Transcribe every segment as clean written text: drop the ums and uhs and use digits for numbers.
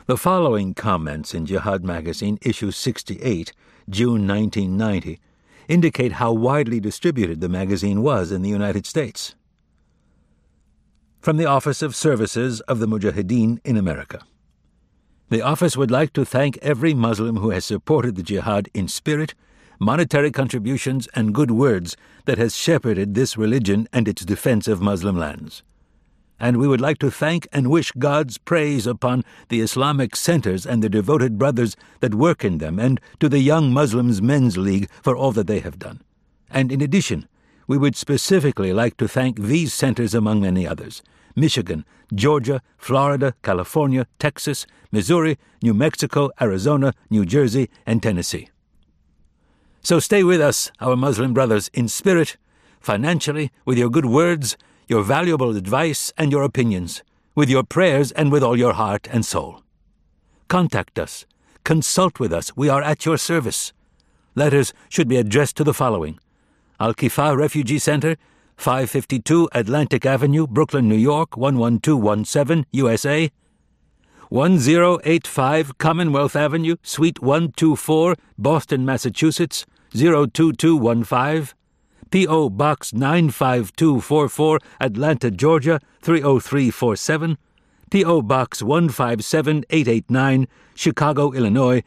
The following comments in Jihad Magazine, issue 68, June 1990, indicate how widely distributed the magazine was in the United States. From the Office of Services of the Mujahideen in America. The office would like to thank every Muslim who has supported the jihad in spirit, monetary contributions, and good words that has shepherded this religion and its defense of Muslim lands. And we would like to thank and wish God's praise upon the Islamic centers and the devoted brothers that work in them, and to the Young Muslims Men's League for all that they have done. And in addition, we would specifically like to thank these centers among many others: Michigan, Georgia, Florida, California, Texas, Missouri, New Mexico, Arizona, New Jersey, and Tennessee. So stay with us, our Muslim brothers, in spirit, financially, with your good words, your valuable advice, and your opinions, with your prayers, and with all your heart and soul. Contact us. Consult with us. We are at your service. Letters should be addressed to the following: Al-Kifah Refugee Center, 552 Atlantic Avenue, Brooklyn, New York, 11217, USA. 1085 Commonwealth Avenue, Suite 124, Boston, Massachusetts, 02215. P.O. Box 95244, Atlanta, Georgia, 30347. P.O. Box 157889, Chicago, Illinois,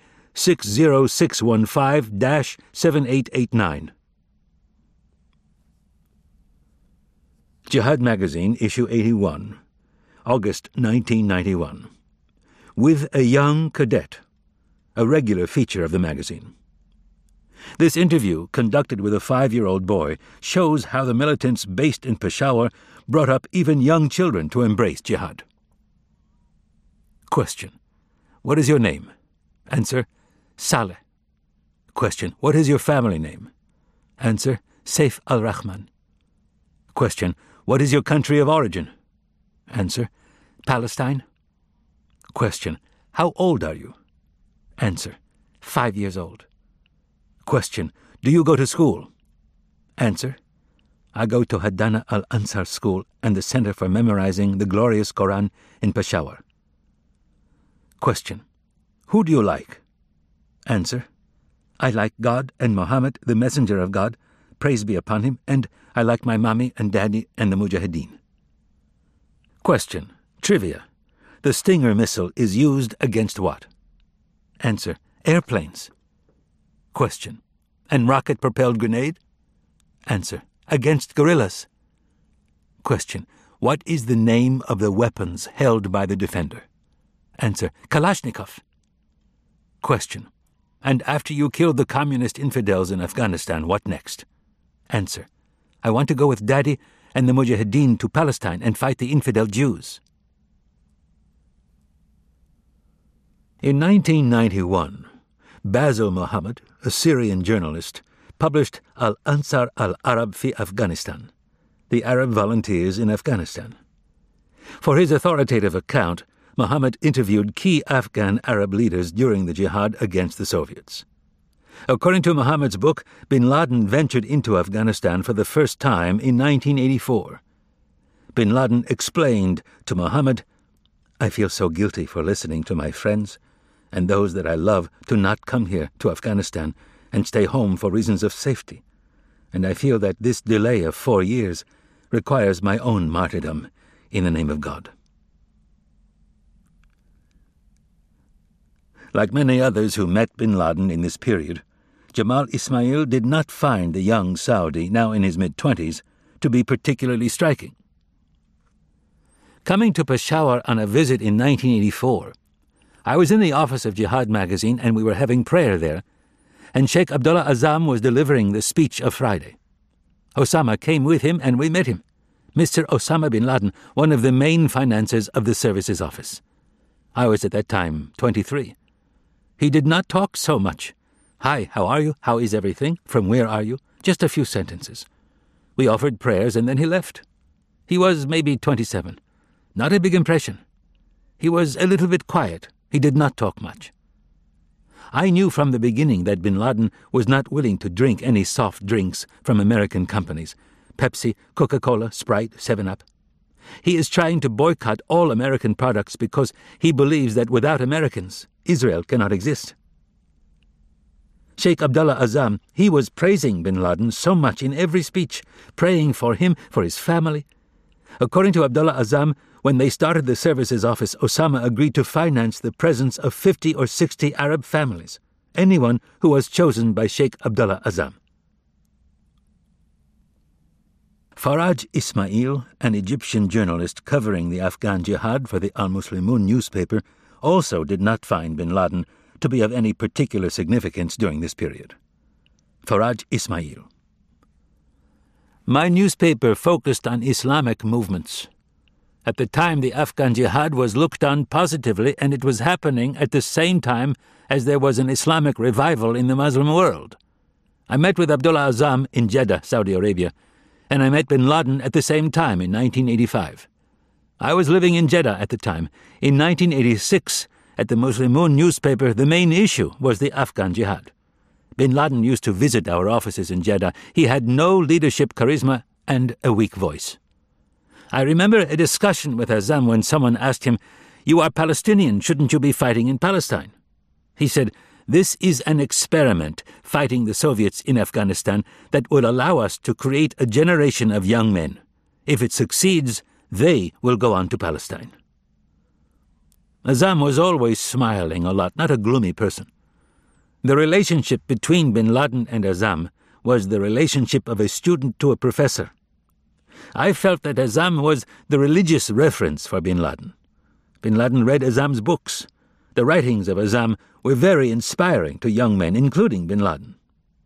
60615-7889. Jihad Magazine, issue 81, August 1991. With a Young Cadet, a regular feature of the magazine. This interview, conducted with a 5-year-old boy, shows how the militants based in Peshawar brought up even young children to embrace jihad. Question: What is your name? Answer: Saleh. Question: What is your family name? Answer: Saif al-Rahman. Question: What is your country of origin? Answer: Palestine. Question: How old are you? Answer: 5 years old. Question: Do you go to school? Answer: I go to Haddana Al-Ansar School and the Center for Memorizing the Glorious Quran in Peshawar. Question: Who do you like? Answer: I like God and Muhammad, the Messenger of God, praise be upon him, and I like my mommy and daddy and the Mujahideen. Question: Trivia. The Stinger missile is used against what? Answer: Airplanes. Question: And rocket-propelled grenade? Answer: Against guerrillas. Question: What is the name of the weapons held by the defender? Answer: Kalashnikov. Question: And after you killed the communist infidels in Afghanistan, what next? Answer: I want to go with Daddy and the Mujahideen to Palestine and fight the infidel Jews. In 1991, Basil Muhammad, a Syrian journalist, published Al-Ansar al-Arab fi Afghanistan, the Arab Volunteers in Afghanistan. For his authoritative account, Muhammad interviewed key Afghan Arab leaders during the jihad against the Soviets. According to Muhammad's book, bin Laden ventured into Afghanistan for the first time in 1984. Bin Laden explained to Muhammad, I feel so guilty for listening to my friends and those that I love to not come here to Afghanistan and stay home for reasons of safety, and I feel that this delay of 4 years requires my own martyrdom in the name of God. Like many others who met bin Laden in this period, Jamal Ismail did not find the young Saudi, now in his mid-20s, to be particularly striking. Coming to Peshawar on a visit in 1984, I was in the office of Jihad Magazine and we were having prayer there, and Sheikh Abdullah Azam was delivering the speech of Friday. Osama came with him and we met him, Mr. Osama bin Laden, one of the main financiers of the services office. I was at that time 23. He did not talk so much. Hi, how are you? How is everything? From where are you? Just a few sentences. We offered prayers and then he left. He was maybe 27. Not a big impression. He was a little bit quiet. He did not talk much. I knew from the beginning that bin Laden was not willing to drink any soft drinks from American companies, Pepsi, Coca-Cola, Sprite, 7-Up. He is trying to boycott all American products because he believes that without Americans, Israel cannot exist. Sheikh Abdullah Azzam, he was praising bin Laden so much in every speech, praying for him, for his family. According to Abdullah Azzam, when they started the services office, Osama agreed to finance the presence of 50 or 60 Arab families, anyone who was chosen by Sheikh Abdullah Azzam. Faraj Ismail, an Egyptian journalist covering the Afghan jihad for the Al-Muslimun newspaper, also did not find bin Laden to be of any particular significance during this period. Faraj Ismail: My newspaper focused on Islamic movements. At the time, the Afghan jihad was looked on positively, and it was happening at the same time as there was an Islamic revival in the Muslim world. I met with Abdullah Azzam in Jeddah, Saudi Arabia, and I met bin Laden at the same time in 1985. I was living in Jeddah at the time. In 1986, at the Muslimun newspaper, the main issue was the Afghan jihad. Bin Laden used to visit our offices in Jeddah. He had no leadership charisma and a weak voice. I remember a discussion with Azzam when someone asked him, "You are Palestinian, shouldn't you be fighting in Palestine?" He said, "This is an experiment, fighting the Soviets in Afghanistan, that would allow us to create a generation of young men. If it succeeds, they will go on to Palestine." Azzam was always smiling a lot, not a gloomy person. The relationship between bin Laden and Azzam was the relationship of a student to a professor. I felt that Azzam was the religious reference for bin Laden. Bin Laden read Azzam's books. The writings of Azzam were very inspiring to young men, including bin Laden.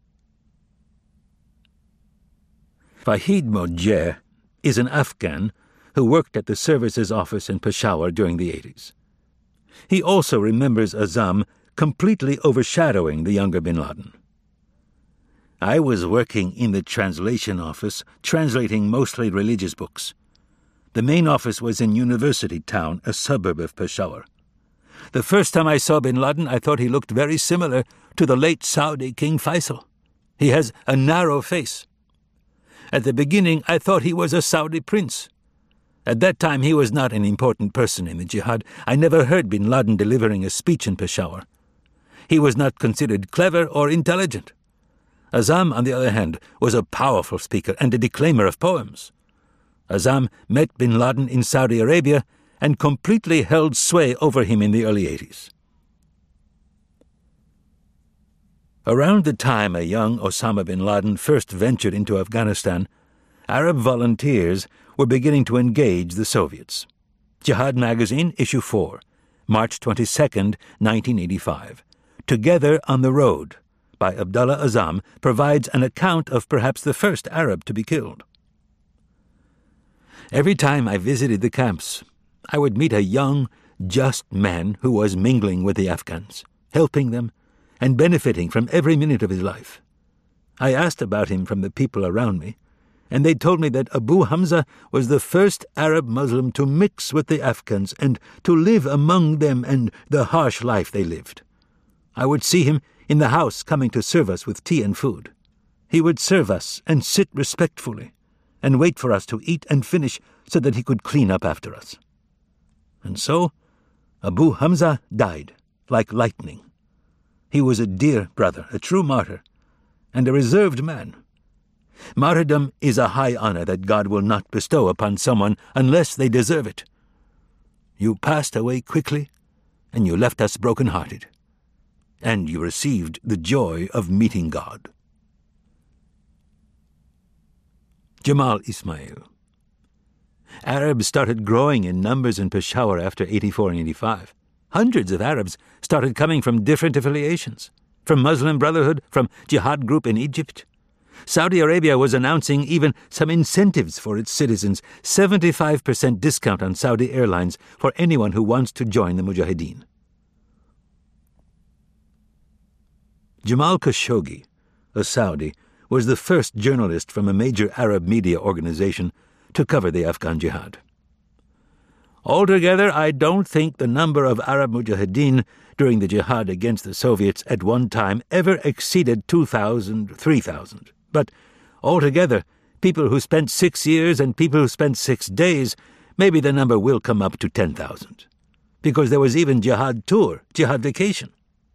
Fahid Mojeh is an Afghan who worked at the services office in Peshawar during the 80s. He also remembers Azzam completely overshadowing the younger bin Laden. I was working in the translation office, translating mostly religious books. The main office was in University Town, a suburb of Peshawar. The first time I saw bin Laden, I thought he looked very similar to the late Saudi King Faisal. He has a narrow face. At the beginning, I thought he was a Saudi prince. At that time, he was not an important person in the jihad. I never heard bin Laden delivering a speech in Peshawar. He was not considered clever or intelligent. Azzam, on the other hand, was a powerful speaker and a declaimer of poems. Azzam met bin Laden in Saudi Arabia and completely held sway over him in the early 80s. Around the time a young Osama bin Laden first ventured into Afghanistan, Arab volunteers were beginning to engage the Soviets. Jihad Magazine, Issue 4, March 22, 1985. Together on the Road, by Abdullah Azzam, provides an account of perhaps the first Arab to be killed. Every time I visited the camps, I would meet a young, just man who was mingling with the Afghans, helping them, and benefiting from every minute of his life. I asked about him from the people around me, and they told me that Abu Hamza was the first Arab Muslim to mix with the Afghans and to live among them and the harsh life they lived. I would see him in the house coming to serve us with tea and food. He would serve us and sit respectfully and wait for us to eat and finish so that he could clean up after us. And so, Abu Hamza died like lightning. He was a dear brother, a true martyr, and a reserved man. Martyrdom is a high honor that God will not bestow upon someone unless they deserve it. You passed away quickly, and you left us broken-hearted, and you received the joy of meeting God. Jamal Ismail. Arabs started growing in numbers in Peshawar after 84 and 85. Hundreds of Arabs started coming from different affiliations, from Muslim Brotherhood, from Jihad Group in Egypt. Saudi Arabia was announcing even some incentives for its citizens, 75% discount on Saudi Airlines for anyone who wants to join the Mujahideen. Jamal Khashoggi, a Saudi, was the first journalist from a major Arab media organization to cover the Afghan jihad. Altogether, I don't think the number of Arab Mujahideen during the jihad against the Soviets at one time ever exceeded 2,000, 3,000. But altogether, people who spent 6 years and people who spent 6 days Maybe the number will come up to 10,000. Because there was even jihad tour, jihad vacation.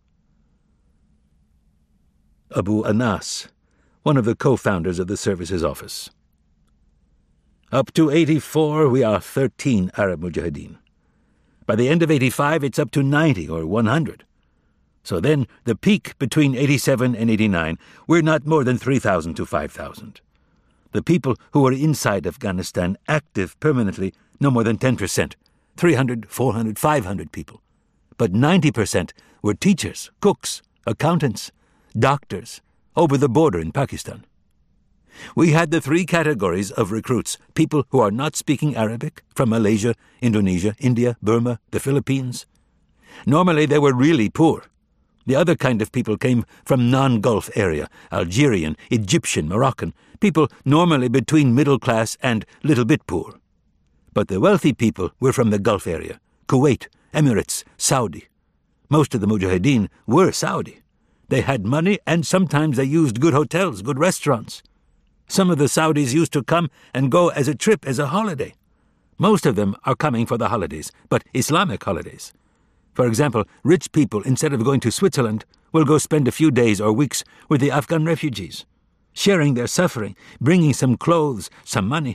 Abu Anas, one of the co-founders of the services office. Up to 84, we are 13 Arab Mujahideen. By the end of 85, it's up to 90 or 100. So then, the peak between 87 and 89, we're not more than 3,000 to 5,000. The people who were inside Afghanistan, active permanently, no more than 10%, 300, 400, 500 people. But 90% were teachers, cooks, accountants, doctors, over the border in Pakistan. We had the three categories of recruits: people who are not speaking Arabic, from Malaysia, Indonesia, India, Burma, the Philippines. Normally they were really poor. The other kind of people came from non-Gulf area, Algerian, Egyptian, Moroccan, people normally between middle class and little bit poor. But the wealthy people were from the Gulf area, Kuwait, Emirates, Saudi. Most of the Mujahideen were Saudi. They had money, and sometimes they used good hotels, good restaurants. Some of the Saudis used to come and go as a trip, as a holiday. Most of them are coming for the holidays, but Islamic holidays. For example, rich people, instead of going to Switzerland, will go spend a few days or weeks with the Afghan refugees, sharing their suffering, bringing some clothes, some money.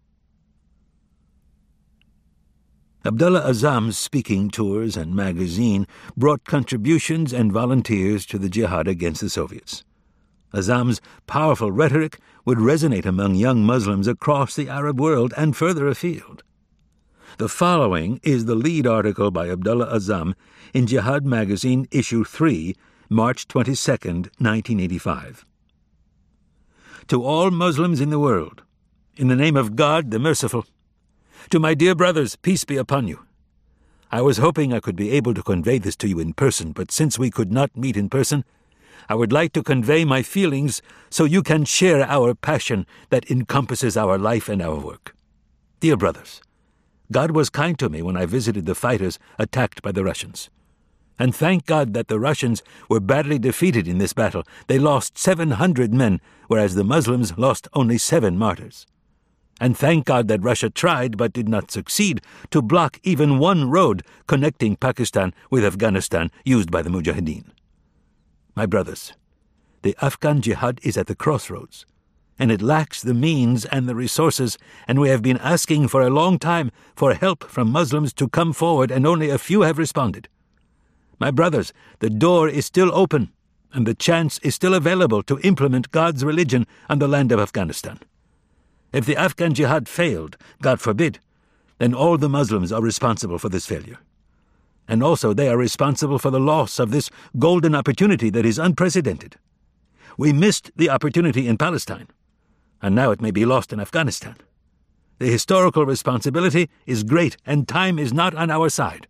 Abdullah Azzam's speaking tours and magazine brought contributions and volunteers to the jihad against the Soviets. Azzam's powerful rhetoric would resonate among young Muslims across the Arab world and further afield. The following is the lead article by Abdullah Azzam in Jihad Magazine, Issue 3, March 22, 1985. To all Muslims in the world, in the name of God the Merciful, to my dear brothers, peace be upon you. I was hoping I could be able to convey this to you in person, but since we could not meet in person, I would like to convey my feelings so you can share our passion that encompasses our life and our work. Dear brothers, God was kind to me when I visited the fighters attacked by the Russians. And thank God that the Russians were badly defeated in this battle. They lost 700 men, whereas the Muslims lost only 7 martyrs. And thank God that Russia tried, but did not succeed, to block even one road connecting Pakistan with Afghanistan used by the Mujahideen. My brothers, the Afghan jihad is at the crossroads, and it lacks the means and the resources, and we have been asking for a long time for help from Muslims to come forward, and only a few have responded. My brothers, the door is still open, and the chance is still available to implement God's religion on the land of Afghanistan. If the Afghan jihad failed, God forbid, then all the Muslims are responsible for this failure. And also they are responsible for the loss of this golden opportunity that is unprecedented. We missed the opportunity in Palestine, and now it may be lost in Afghanistan. The historical responsibility is great, and time is not on our side.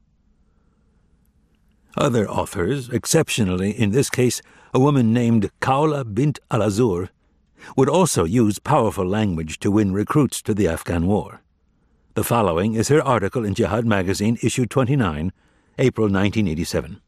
Other authors, exceptionally in this case a woman named Kaula bint al-Azur, would also use powerful language to win recruits to the Afghan war. The following is her article in Jihad Magazine, Issue 29, April 1987.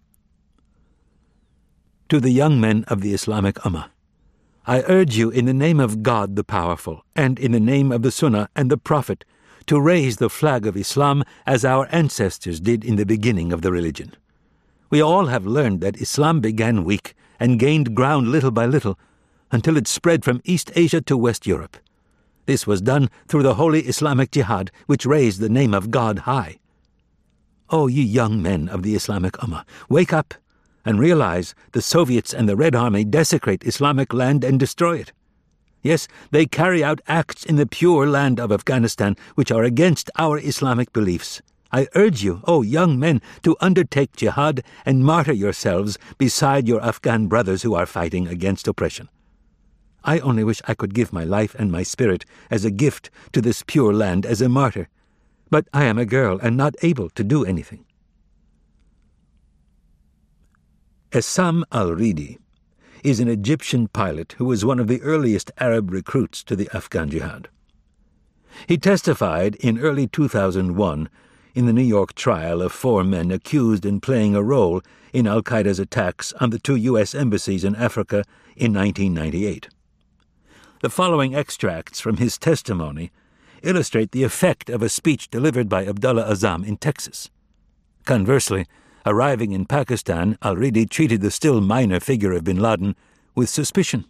To the young men of the Islamic Ummah, I urge you in the name of God the Powerful, and in the name of the Sunnah and the Prophet, to raise the flag of Islam as our ancestors did in the beginning of the religion. We all have learned that Islam began weak and gained ground little by little, until it spread from East Asia to West Europe. This was done through the holy Islamic jihad, which raised the name of God high. O ye young men of the Islamic Ummah, wake up and realize the Soviets and the Red Army desecrate Islamic land and destroy it. Yes, they carry out acts in the pure land of Afghanistan which are against our Islamic beliefs. I urge you, O young men, to undertake jihad and martyr yourselves beside your Afghan brothers who are fighting against oppression. I only wish I could give my life and my spirit as a gift to this pure land as a martyr, but I am a girl and not able to do anything. Essam al-Ridi is an Egyptian pilot who was one of the earliest Arab recruits to the Afghan jihad. He testified in early 2001 in the New York trial of 4 men accused in playing a role in al-Qaeda's attacks on the 2 U.S. embassies in Africa in 1998. The following extracts from his testimony illustrate the effect of a speech delivered by Abdullah Azzam in Texas. Conversely, arriving in Pakistan, al-Ridi treated the still minor figure of bin Laden with suspicion.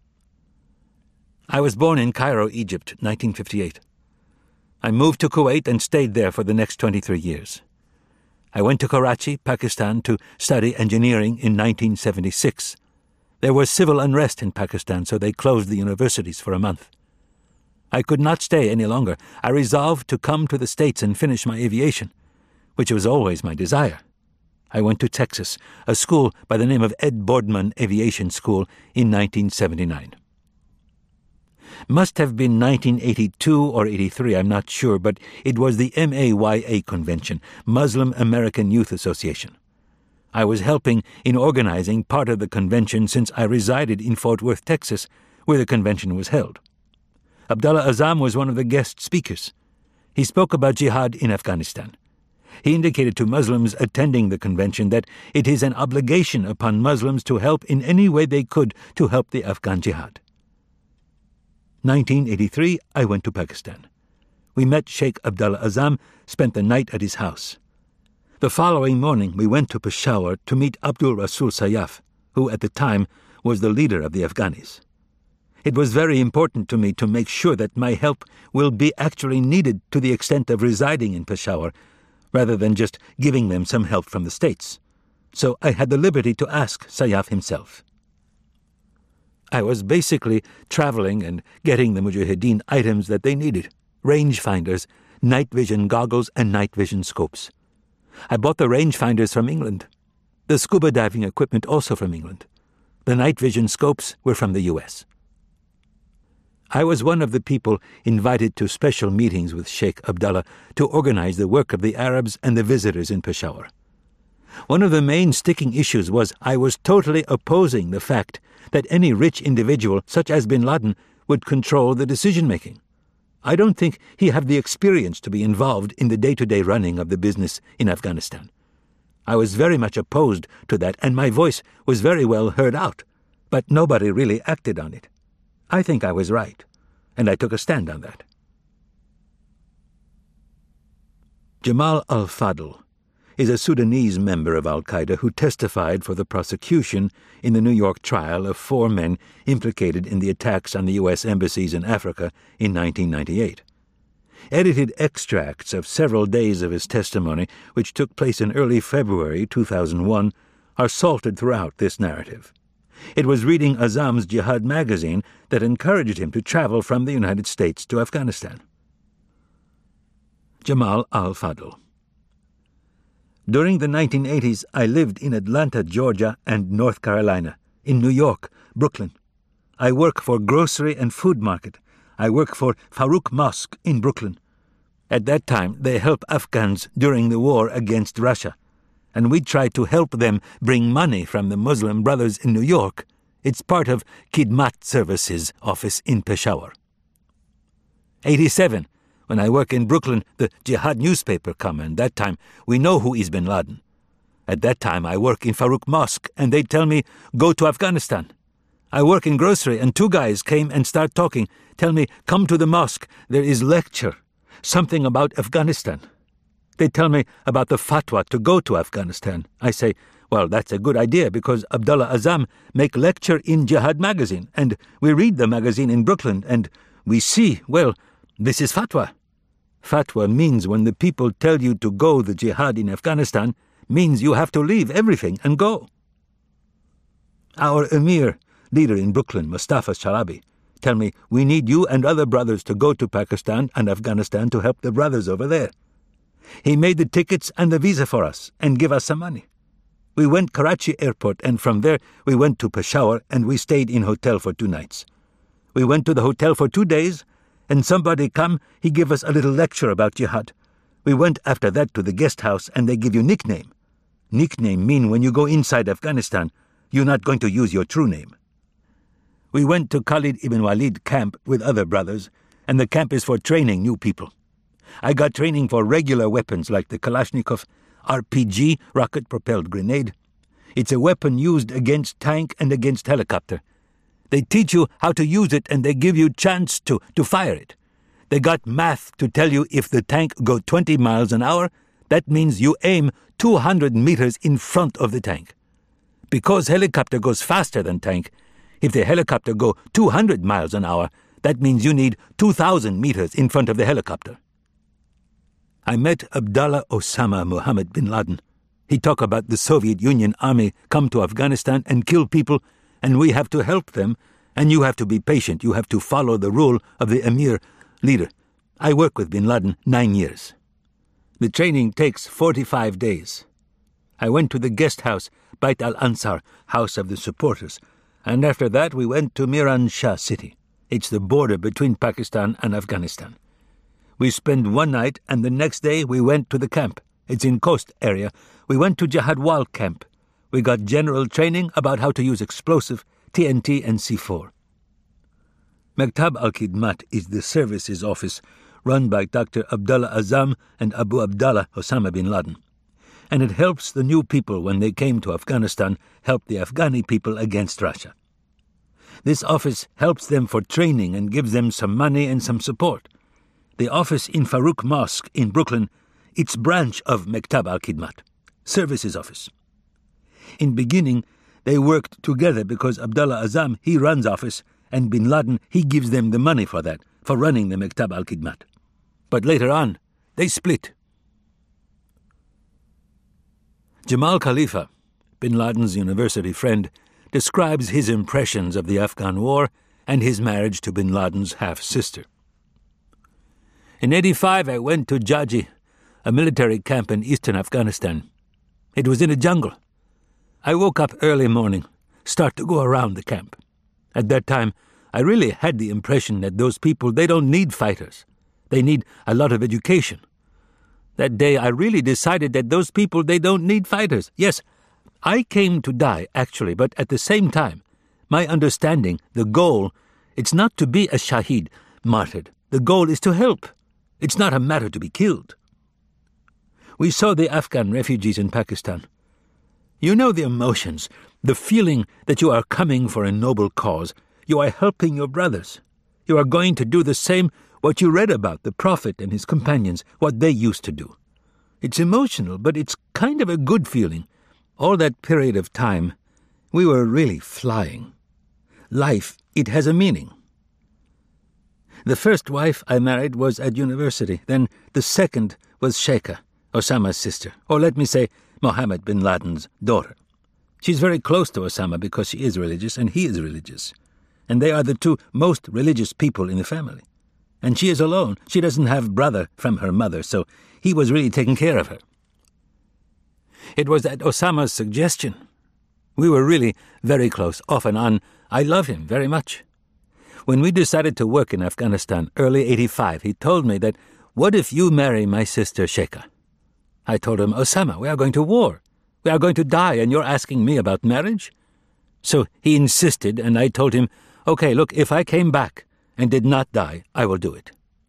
I was born in Cairo, Egypt, 1958. I moved to Kuwait and stayed there for the next 23 years. I went to Karachi, Pakistan, to study engineering in 1976. There was civil unrest in Pakistan, so they closed the universities for a month. I could not stay any longer. I resolved to come to the States and finish my aviation, which was always my desire. I went to Texas, a school by the name of Ed Boardman Aviation School, in 1979. Must have been 1982 or 83, I'm not sure, but it was the MAYA convention, Muslim American Youth Association. I was helping in organizing part of the convention since I resided in Fort Worth, Texas, where the convention was held. Abdullah Azzam was one of the guest speakers. He spoke about jihad in Afghanistan. He indicated to Muslims attending the convention that it is an obligation upon Muslims to help in any way they could to help the Afghan jihad. 1983, I went to Pakistan. We met Sheikh Abdullah Azzam, spent the night at his house. The following morning, we went to Peshawar to meet Abdul Rasul Sayyaf, who at the time was the leader of the Afghanis. It was very important to me to make sure that my help will be actually needed to the extent of residing in Peshawar, rather than just giving them some help from the States. So I had the liberty to ask Sayyaf himself. I was basically traveling and getting the Mujahideen items that they needed: rangefinders, night vision goggles, and night vision scopes. I bought the rangefinders from England. The scuba diving equipment also from England. The night vision scopes were from the U.S. I was one of the people invited to special meetings with Sheikh Abdullah to organize the work of the Arabs and the visitors in Peshawar. One of the main sticking issues was I was totally opposing the fact that any rich individual, such as bin Laden, would control the decision-making. I don't think he had the experience to be involved in the day-to-day running of the business in Afghanistan. I was very much opposed to that, and my voice was very well heard out, but nobody really acted on it. I think I was right, and I took a stand on that. Jamal al-Fadl is a Sudanese member of al-Qaeda who testified for the prosecution in the New York trial of 4 men implicated in the attacks on the U.S. embassies in Africa in 1998. Edited extracts of several days of his testimony, which took place in early February 2001, are salted throughout this narrative. It was reading Azzam's Jihad magazine that encouraged him to travel from the United States to Afghanistan. Jamal al-Fadl. During the 1980s, I lived in Atlanta, Georgia, and North Carolina, in New York, Brooklyn. I work for Grocery and Food Market. I work for Farouk Mosque in Brooklyn. At that time, they helped Afghans during the war against Russia, and we tried to help them bring money from the Muslim Brothers in New York. It's part of Khidmat Services office in Peshawar. 87. When I work in Brooklyn, the Jihad newspaper come, and that time we know who is bin Laden. At that time I work in Farouk Mosque, and they tell me, go to Afghanistan. I work in Grocery, and 2 guys came and start talking, tell me, come to the mosque, there is lecture, something about Afghanistan. They tell me about the fatwa to go to Afghanistan. I say, well, that's a good idea, because Abdullah Azzam make lecture in Jihad magazine, and we read the magazine in Brooklyn, and we see, well, this is fatwa. Fatwa means when the people tell you to go the jihad in Afghanistan, means you have to leave everything and go. Our emir, leader in Brooklyn, Mustafa Sharabi, tell me, we need you and other brothers to go to Pakistan and Afghanistan to help the brothers over there. He made the tickets and the visa for us and give us some money. We went Karachi airport, and from there we went to Peshawar, and we stayed in hotel for 2 nights. We went to the hotel for 2 days, and somebody come, he give us a little lecture about jihad. We went after that to the guest house, and they give you nickname. Nickname mean when you go inside Afghanistan, you're not going to use your true name. We went to Khalid ibn Walid camp with other brothers, and the camp is for training new people. I got training for regular weapons like the Kalashnikov, RPG, rocket-propelled grenade. It's a weapon used against tank and against helicopter. They teach you how to use it, and they give you chance to fire it. They got math to tell you if the tank go 20 miles an hour, that means you aim 200 meters in front of the tank. Because helicopter goes faster than tank, if the helicopter go 200 miles an hour, that means you need 2,000 meters in front of the helicopter. I met Abdullah Osama Mohammed bin Laden. He talked about the Soviet Union army come to Afghanistan and kill people, and we have to help them, and you have to be patient. You have to follow the rule of the Emir leader. I worked with bin Laden 9 years. The training takes 45 days. I went to the guest house, Bait al-Ansar, House of the Supporters, and after that we went to Miran Shah City. It's the border between Pakistan and Afghanistan. We spent one night, and the next day we went to the camp. It's in coast area. We went to Jahadwal camp. We got general training about how to use explosive, TNT and C4. Maktab al-Khidmat is the services office run by Dr. Abdullah Azam and Abu Abdallah Osama bin Laden. And it helps the new people when they came to Afghanistan help the Afghani people against Russia. This office helps them for training and gives them some money and some support. The office in Farouk Mosque in Brooklyn, it's branch of Maktab al-Khidmat, services office. In beginning, they worked together because Abdullah Azam, he runs office, and bin Laden, he gives them the money for that, for running the Maktab al-Khidmat. But later on, they split. Jamal Khalifa, bin Laden's university friend, describes his impressions of the Afghan war and his marriage to bin Laden's half-sister. In 1985, I went to Jaji, a military camp in eastern Afghanistan. It was in a jungle. I woke up early morning, start to go around the camp. At that time, I really had the impression that those people, they don't need fighters. They need a lot of education. That day, I really decided that those people, they don't need fighters. Yes, I came to die, actually, but at the same time, my understanding, the goal, it's not to be a shaheed, martyred. The goal is to help. It's not a matter to be killed. We saw the Afghan refugees in Pakistan. You know the emotions, the feeling that you are coming for a noble cause. You are helping your brothers. You are going to do the same what you read about the Prophet and his companions, what they used to do. It's emotional, but it's kind of a good feeling. All that period of time, we were really flying. Life, it has a meaning. The first wife I married was at university. Then the second was Sheikha, Osama's sister, or let me say, Mohammed bin Laden's daughter. She's very close to Osama because she is religious and he is religious. And they are the two most religious people in the family. And she is alone. She doesn't have brother from her mother, so he was really taking care of her. It was at Osama's suggestion. We were really very close, off and on. I love him very much. When we decided to work in Afghanistan, early 1985, he told me that, what if you marry my sister Sheikha? I told him, Osama, we are going to war. We are going to die, and you're asking me about marriage? So he insisted, and I told him, okay, look, if I came back and did not die, I will do it.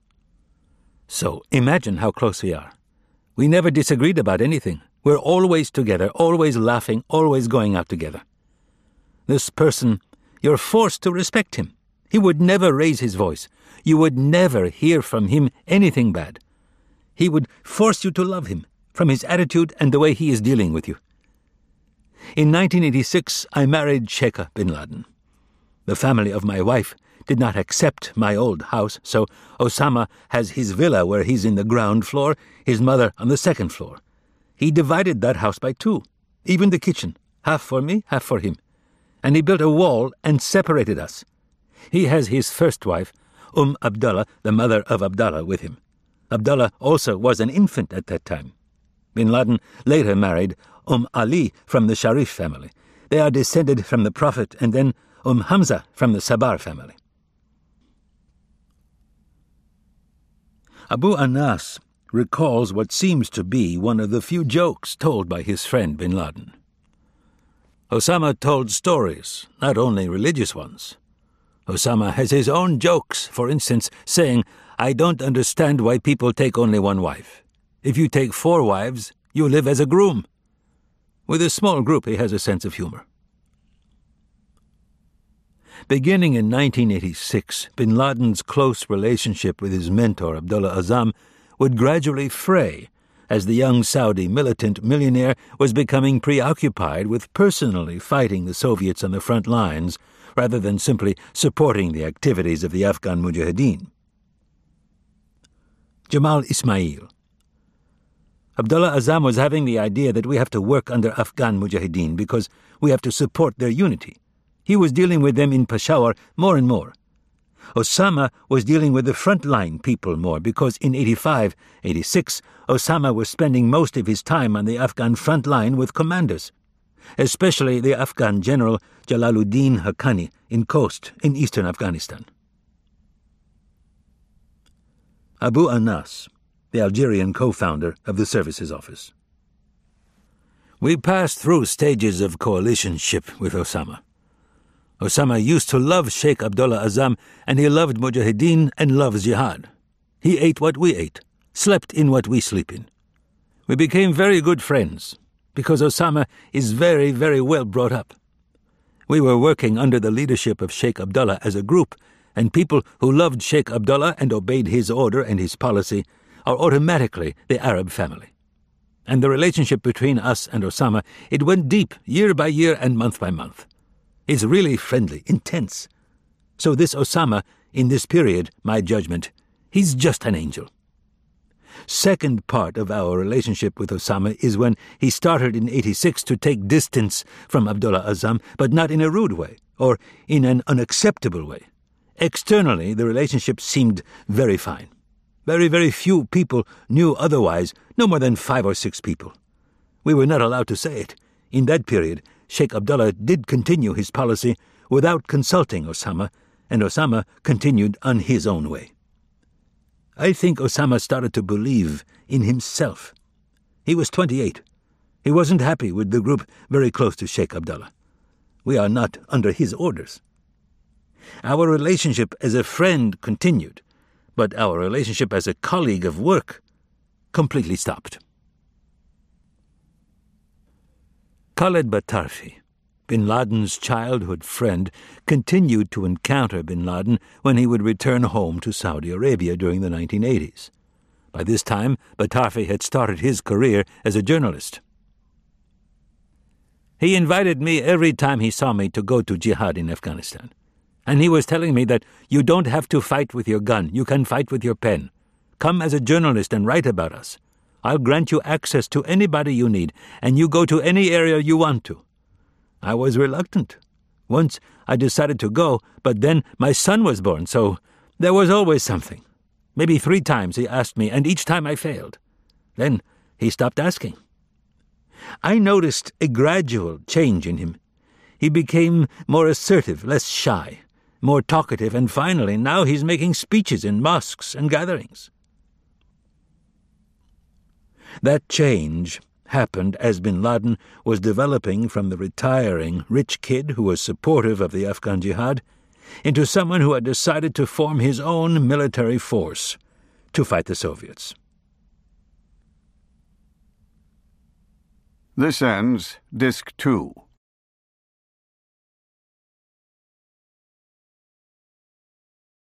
So imagine how close we are. We never disagreed about anything. We're always together, always laughing, always going out together. This person, you're forced to respect him. He would never raise his voice. You would never hear from him anything bad. He would force you to love him from his attitude and the way he is dealing with you. In 1986, I married Sheikha bin Laden. The family of my wife did not accept my old house, so Osama has his villa where he's in the ground floor, his mother on the second floor. He divided that house by two, even the kitchen, half for me, half for him. And he built a wall and separated us. He has his first wife, Abdallah, the mother of Abdallah, with him. Abdallah also was an infant at that time. Bin Laden later married Ali from the Sharif family. They are descended from the Prophet, and then Hamza from the Sabar family. Abu Anas recalls what seems to be one of the few jokes told by his friend bin Laden. Osama told stories, not only religious ones. Osama has his own jokes, for instance, saying, I don't understand why people take only one wife. If you take 4 wives, you live as a groom. With a small group, he has a sense of humor. Beginning in 1986, bin Laden's close relationship with his mentor Abdullah Azzam would gradually fray as the young Saudi militant millionaire was becoming preoccupied with personally fighting the Soviets on the front lines rather than simply supporting the activities of the Afghan Mujahideen. Jamal Ismail. Abdullah Azzam was having the idea that we have to work under Afghan Mujahideen because we have to support their unity. He was dealing with them in Peshawar more and more. Osama was dealing with the frontline people more because in 85, 86, Osama was spending most of his time on the Afghan front line with commanders, especially the Afghan general Jalaluddin Haqqani in Khost in eastern Afghanistan. Abu Anas, the Algerian co-founder of the Services Office. We passed through stages of coalitionship with Osama. Osama used to love Sheikh Abdullah Azzam, and he loved Mujahideen and loves jihad. He ate what we ate, slept in what we sleep in. We became very good friends, because Osama is very, very well brought up. We were working under the leadership of Sheikh Abdullah as a group, and people who loved Sheikh Abdullah and obeyed his order and his policy are automatically the Arab family. And the relationship between us and Osama, it went deep year by year and month by month. It's really friendly, intense. So this Osama, in this period, my judgment, he's just an angel. Second part of our relationship with Osama is when he started in 86 to take distance from Abdullah Azzam, but not in a rude way, or in an unacceptable way. Externally, the relationship seemed very fine. Very, very few people knew otherwise, no more than 5 or 6 people. We were not allowed to say it. In that period, Sheikh Abdullah did continue his policy without consulting Osama, and Osama continued on his own way. I think Osama started to believe in himself. He was 28. He wasn't happy with the group very close to Sheikh Abdullah. We are not under his orders. Our relationship as a friend continued, but our relationship as a colleague of work completely stopped. Khaled Batarfi, bin Laden's childhood friend, continued to encounter bin Laden when he would return home to Saudi Arabia during the 1980s. By this time, Batarfi had started his career as a journalist. He invited me every time he saw me to go to jihad in Afghanistan. And he was telling me that you don't have to fight with your gun, you can fight with your pen. Come as a journalist and write about us. I'll grant you access to anybody you need, and you go to any area you want to. I was reluctant. Once I decided to go, but then my son was born, so there was always something. Maybe 3 times he asked me, and each time I failed. Then he stopped asking. I noticed a gradual change in him. He became more assertive, less shy, more talkative, and finally now he's making speeches in mosques and gatherings. That change happened as bin Laden was developing from the retiring, rich kid who was supportive of the Afghan jihad into someone who had decided to form his own military force to fight the Soviets. This ends Disc 2.